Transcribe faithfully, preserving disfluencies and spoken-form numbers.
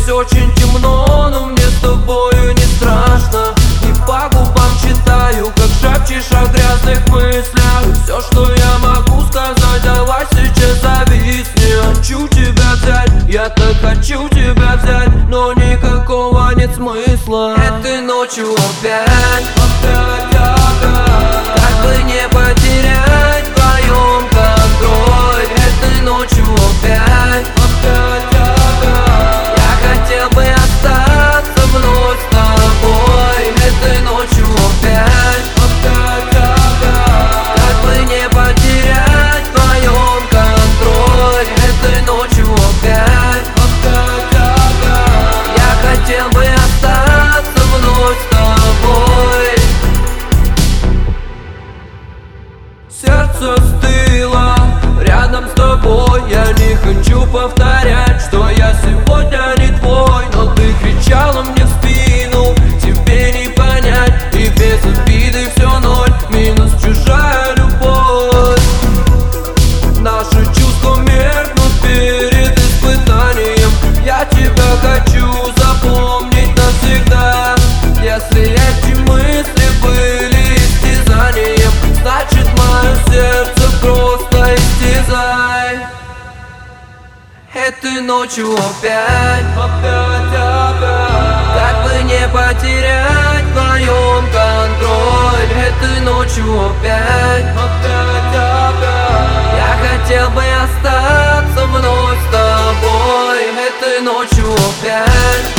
Здесь очень темно, но мне с тобою не страшно. И по губам читаю, как шепчешь о грязных мыслях. И все, что я могу сказать, давай сейчас зависни. Хочу тебя взять, я так хочу тебя взять, но никакого нет смысла. Этой ночью опять, опять, опять, как бы не потерять в твоем контроль. Этой ночью опять, опять, опять, я хотел бы остаться вновь с тобой. Этой ночью опять, опять, опять, как бы не потерять в твоем контроль. Этой ночью опять, опять, опять, я хотел бы остаться вновь с тобой. Сердце стыло рядом с тобой. Я не хочу повторять, что я сегодня не твой. Но ты кричала мне в спину, тебе не понять. И без обиды все ноль, минус чужая любовь. Наши чувства меркнут перед испытанием. Я тебя хочу запомнить навсегда. Если эти мысли были истязанием, значит мое сердце просто истязай. Этой ночью опять, опять, опять, как бы не потерять в твоем контроль. Этой ночью опять, опять, опять, я хотел бы остаться вновь с тобой. Этой ночью опять.